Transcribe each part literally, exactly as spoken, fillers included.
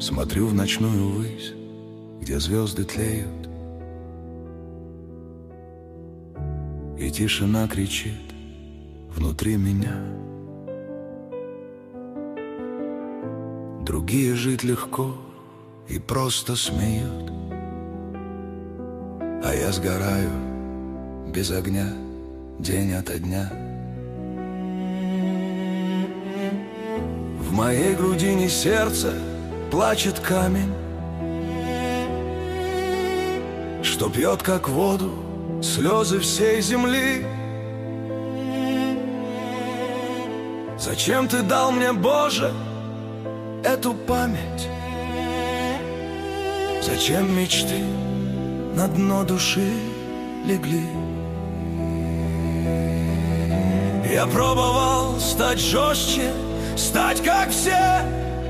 Смотрю в ночную высь, где звезды тлеют, и тишина кричит внутри меня. Другие жить легко и просто смеют, а я сгораю без огня день ото дня. В моей грудине сердце плачет камень, что пьет как воду слезы всей земли. Зачем ты дал мне, Боже, эту память? Зачем мечты на дно души легли? Я пробовал стать жестче, стать как все,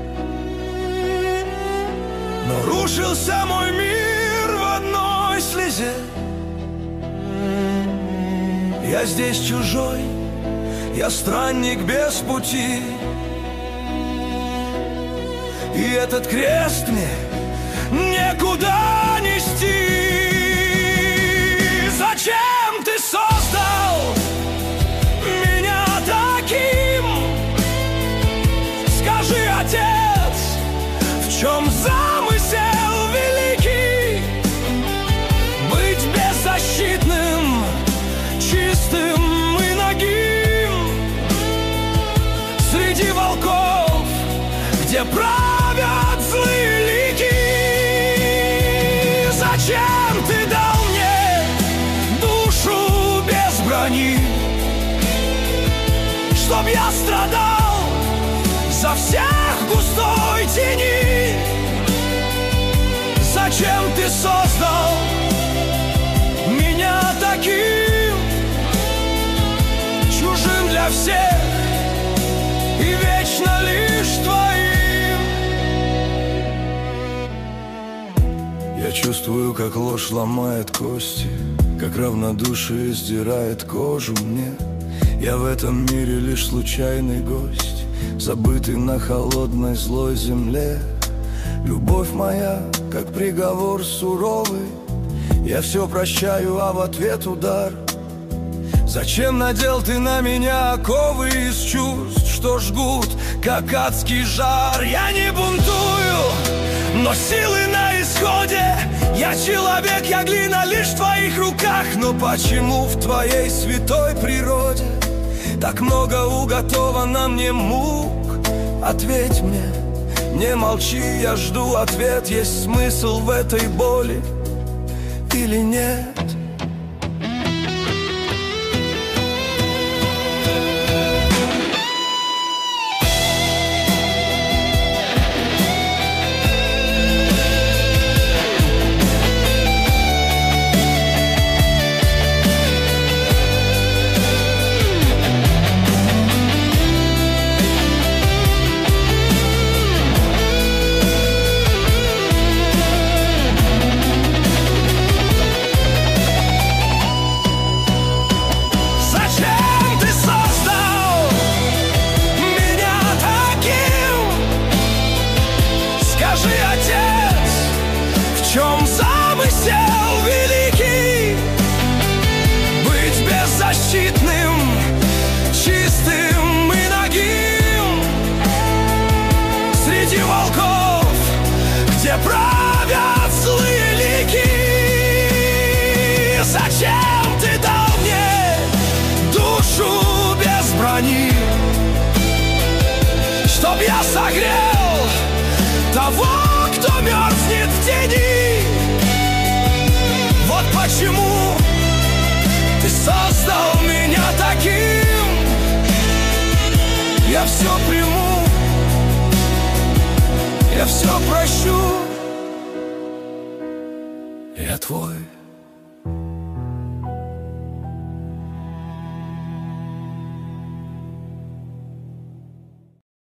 но рушился мой мир в одной слезе. Я здесь чужой, я странник без пути, и этот крест мне некуда нести. Зачем ты создал меня таким? Скажи, Отец, в чем замысел великий? Быть беззащитным, чистым и нагим среди волков, где правят злые лики. Зачем ты дал мне душу без брони, чтоб я страдал за всех в густой тени? Зачем ты создал меня таким, чужим для всех и вечно лишь твоим? Я чувствую, как ложь ломает кости, как равнодушие сдирает кожу мне. Я в этом мире лишь случайный гость, забытый на холодной злой земле. Любовь моя, как приговор суровый, я все прощаю, а в ответ удар. Зачем надел ты на меня оковы из чувств, что жгут, как адский жар? Я не бунтую, но силы на исходе. Я человек, я глина лишь в твоих руках. Но почему в твоей святой природе так много уготовано мне мук? Ответь мне, не молчи, я жду ответ. Есть смысл в этой боли или нет? В чем замысел великий? Быть беззащитным, чистым и нагим среди волков, где правят злые лики. Зачем ты дал мне душу без брони, чтоб я согрел того, кто мерзнет в тени? Вот почему ты создал меня таким. Я все приму, я все прощу. Я твой.